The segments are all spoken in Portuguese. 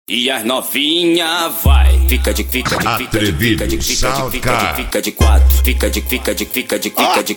E as novinha vai, fica de quatro, fica de quatro, fica de quatro, fica de quatro,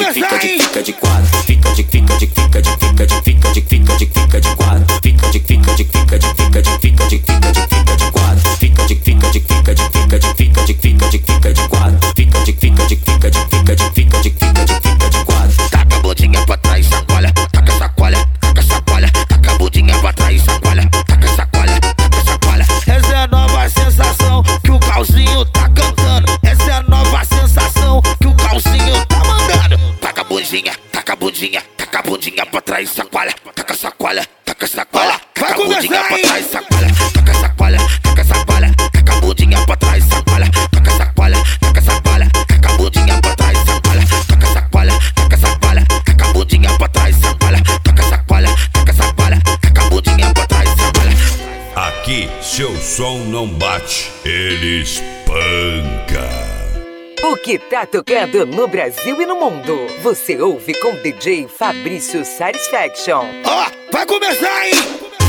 taca a bundinha pra trás, sacola, taca sacola, taca sacola, taca a bundinha pra trás, sacola, taca sacola, taca sacola. Essa é a nova sensação que o Calzinho tá cantando. Essa é a nova sensação que o Calzinho tá mandando. Taca a bundinha, taca a bundinha, taca a bundinha pra trás, sacola, taca sacola, taca sacola, taca a bundinha pra trás, sacola, taca sacola, taca sacola, taca a bundinha pra trás, sacola, taca sacola, taca sacola, taca a bundinha pra trás, sacola, taca sacola, taca sacola, taca a bundinha pra trás, sacola, taca sacola, taca sacola, taca a bundinha pra trás, sacola. Aqui seu som não bate, ele espanca. O que tá tocando no Brasil e no mundo, você ouve com DJ Fabrício Satisfaction. Ó, vai começar, hein?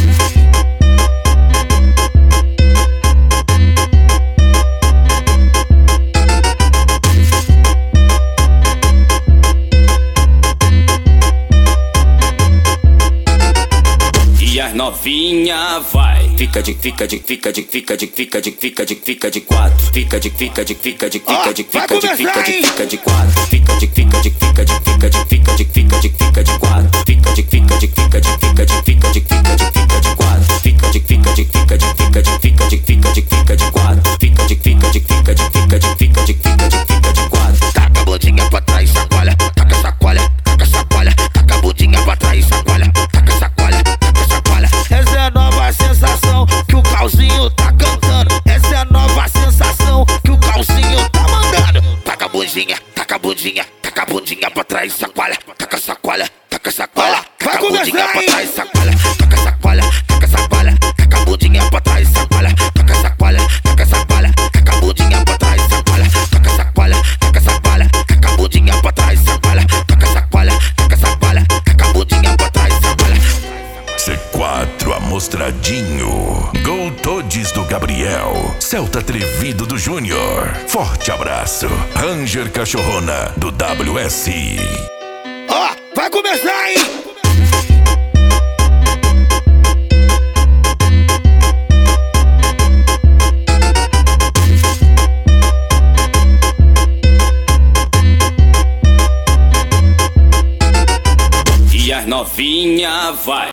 e as novinha vai, fica de quatro, fica de quatro, fica de quatro, fica de quatro, fica de quatro, fica de quatro, fica de quatro, fica de quatro, fica de quatro, fica de quatro, fica de quatro, fica de quatro, fica de quatro, fica de quatro, fica de quatro, fica de quatro, fica de quatro. Taca a bundinha pra trás, sacola, taca sacola, taca sacola, taca a bundinha pra trás, sacola, taca sacola, taca sacola. Essa é a nova sensação que o Calzinho tá cantando. Essa é a nova sensação que o Calzinho tá mandando. Taca a bundinha, taca a bundinha, taca a bundinha pra trás, sacola, taca sacola, taca sacola, taca a bundinha pra trás, sacola, taca sacola, taca sacola, taca a bundinha pra trás, sacola, taca sacola, taca sacola, taca a bundinha pra trás, sacola, taca sacola, taca sacola, taca a bundinha pra trás, sacola, taca sacola, taca sacola, taca a bundinha pra trás, sacola. C4 Amostradinho, Gol Todes do Gabriel, Celta Atrevido do Júnior, forte abraço, Ranger Cachorrona do WS. Ó, vai começar, hein? E as novinha vai.